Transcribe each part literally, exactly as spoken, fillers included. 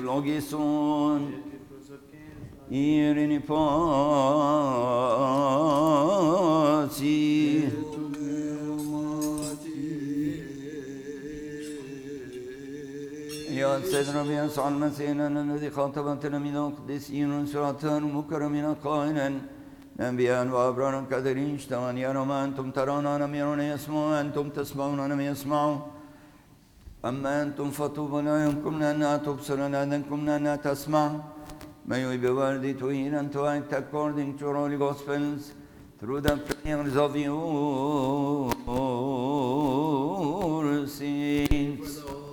ευλογήσουν. Ειρήνη πάση. يا سيدنا بيسوع المسيح الذي خاطبتنا من القديسين وسراتان ومكرمين قائلا أنبياء وأبرار كثيرين اشتوان يرون ما أنتم ترون ألم يرون يسمعون أنتم تسمعون ألم يسمعوا أما أنتم فطوبى لا يمكن أن تبصر لأنكم أن تسمع. May we be worthy to hear and to act according to your holy gospels through the prayers of your saints.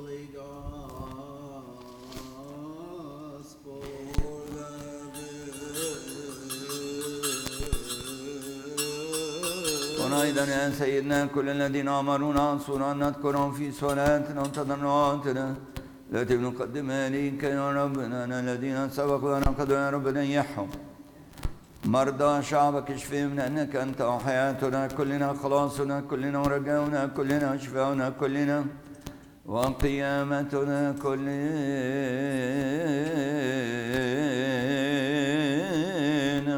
أيضا يا سيدنا كل الذين أمرونا أنصرنا أن نذكرهم في صلاتنا وتضرعاتنا التي نقدمها إليك يا ربنا الذين سبقوا ونقضوا يا رب نيحهم. مرضى شعبك اشفهم لأنك أنت وحياتنا كلنا خلاصنا كلنا ورجاؤنا كلنا شفاؤنا كلنا وقيامتنا كلنا.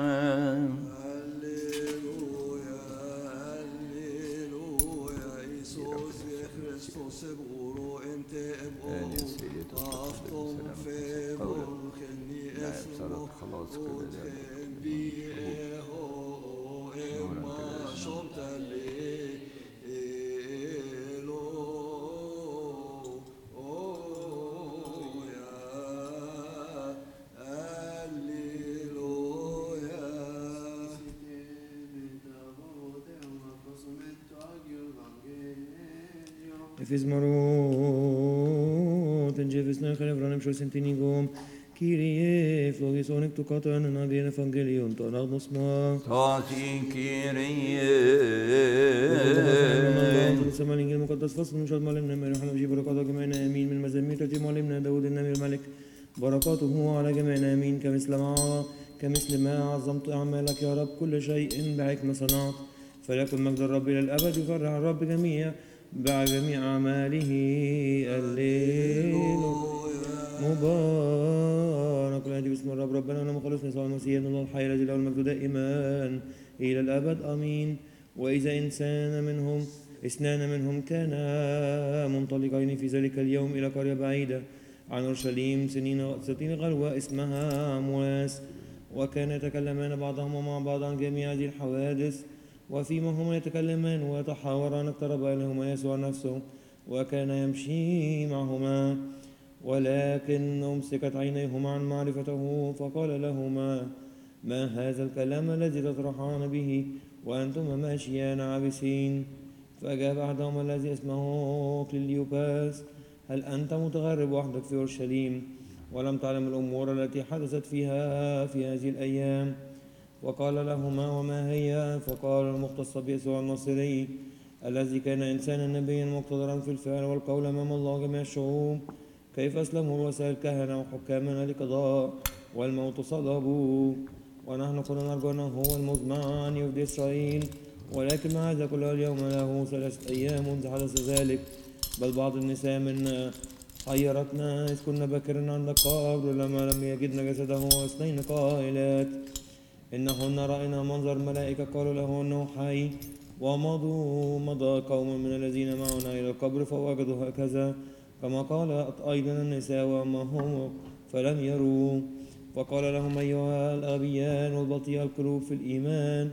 Efizmarot en Jevisna Khalevranim Shosentinigom Kyrie Flogisonic to Cotton and Again Evangelion to Anagnosma Tati Kyrie سمالين المقدس فصل من شاد معلمنا من رحمة جي بركاته جميعنا آمين من مزامير ترتيب معلمنا داود النبي الملك بركاته على جميعنا آمين كمثل ما كمثل ما عظمت أعمالك يا رب كل شيء بحكمة صنعت فليكن مجد الرب إلى الأبد يفرح الرب جميع بجميع أعماله الليل مبارك الهدي باسم الرب ربنا ونعم خلصنا يسوع المسيح ابن الله الحي الذي له المجد دائما إلى الأبد آمين. وإذا إنسان منهم اثنان منهم كانا منطلقين في ذلك اليوم إلى قرية بعيدة عن أورشليم سنين ستين غلوة اسمها عمواس وكان يتكلمان بعضهما مع بعض عن جميع هذه الحوادث وفيما هما يتكلمان ويتحاوران اقترب إليهما يسوع نفسه وكان يمشي معهما ولكن أمسكت عينيهما عن معرفته فقال لهما ما هذا الكلام الذي تطرحان به وأنتما ماشيان عابسين. فأجاب أحدهما الذي اسمه كليوباس هل أنت متغرب وحدك في أورشليم ولم تعلم الأمور التي حدثت فيها في هذه الأيام؟ وقال لهما وما هي؟ فقال المختص بيسوع الناصري الذي كان إنسانا نبيا مقتدرا في الفعل والقول أمام الله جميع الشعوب كيف أسلموا الرؤساء الكهنة وحكامنا لقضاء والموت صلبوا ونحن كنا نرجو أنه هو المزمع أن يفدي إسرائيل ولكن مع هذا كل اليوم له ثلاثة أيام منذ حدث ذلك بل بعض النساء منا حيرتنا إذ كنا باكرين عند القبر لما لم يجدن جسده واثنين قائلات إنهن رأينا منظر ملائكة قالوا له أنه حي ومضوا مضى قوم من الذين معنا إلى القبر فوجدوا هكذا كما قالت أيضا النساء وأما هم فلم يروا. فقال لهم أيها الأغبيان والبطيء القلوب في الإيمان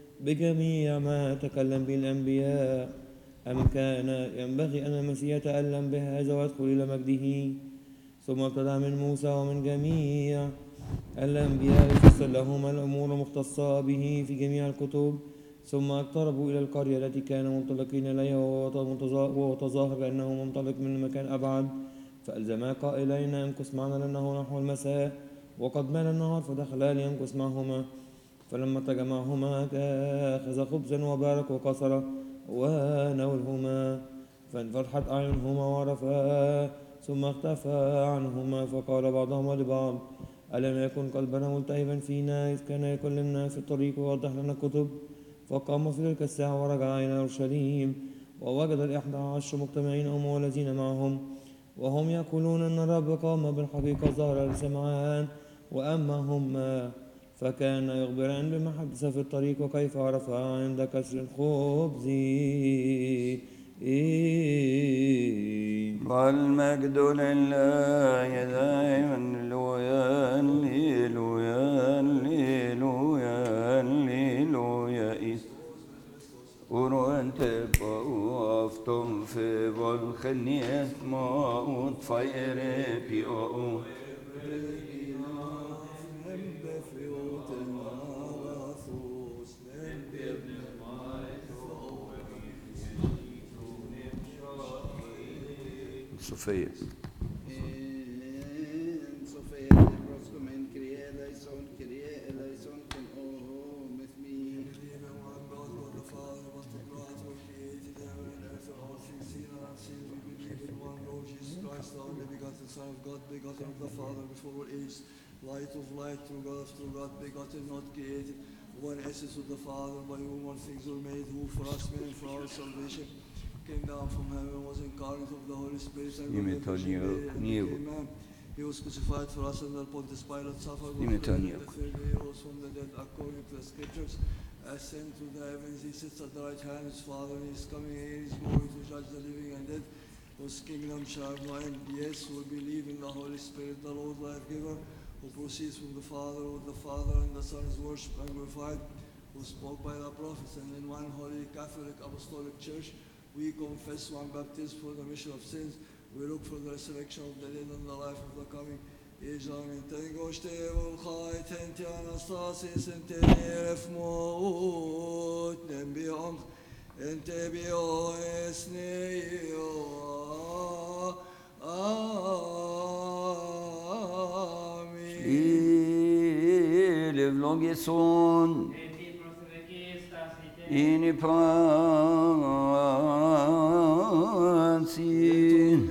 بجميع ما تكلم به الأنبياء أم كان ينبغي أن المسيح يتألم بهذا ويدخل إلى مجده؟ ثم ابتدأ من موسى ومن جميع الأنبياء يفسر لهم الأمور المختصة به في جميع الكتب. ثم اقتربوا إلى القرية التي كانوا منطلقين إليها وهو تظاهر بأنه منطلق من مكان أبعد فألزما قائلين امكث معنا لأنه نحو المساء وقد مال النهار فدخلا ليمكث معهما. فلما تجمعهما أخذ خبزا وبارك وكسر وناولهما فانفتحت أعينهما وعرفا ثم اختفى عنهما فقال بعضهما لبعض ألم يكن قلبنا ملتهبا فينا إذ كان يكلمنا في الطريق ووضح لنا الكتب؟ فقام في تلك الساعة ورجع إلى أورشليم ووجد الإحدى عشر مجتمعين هم والذين معهم وهم يقولون أن الرب قام بالحقيقة ظهر لسمعان. وأما هما فكان يخبران بما حدث في الطريق وكيف عرفا عند كسر الخبز. والمجد لله دائما. هللويا هللويا هللويا هللويا. ورنت بوفتم في بالخنيت ما تفير بيو صوفيا Son of God, begotten of the Father before all age, light of light, true God of true God, begotten, not created, one essence of the Father, by whom all things were made, who for us men and for our salvation came down from heaven, was incarnate of the Holy Spirit, and became man. He was crucified for us under Pontius Pilate, suffered, was buried, the third day rose from the dead, according to the Scriptures, ascended to the heavens, he sits at the right hand of his Father, and he is coming again, he is going to judge the living and dead, whose kingdom shall no end. Yes, we believe in the Holy Spirit, the Lord life-giver, who proceeds from the Father, with the Father and the Son is worshipped and glorified, who spoke by the prophets, and in one holy Catholic Apostolic Church, we confess one baptism for the remission of sins. We look for the resurrection of the dead and the life of the coming age. Amen. Tengoshte ulchai tenti anastasis ente neref mout nembiong ente bio esneo. Amen. Il vlogison in pansi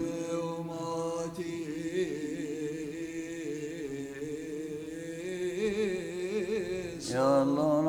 ya Allah.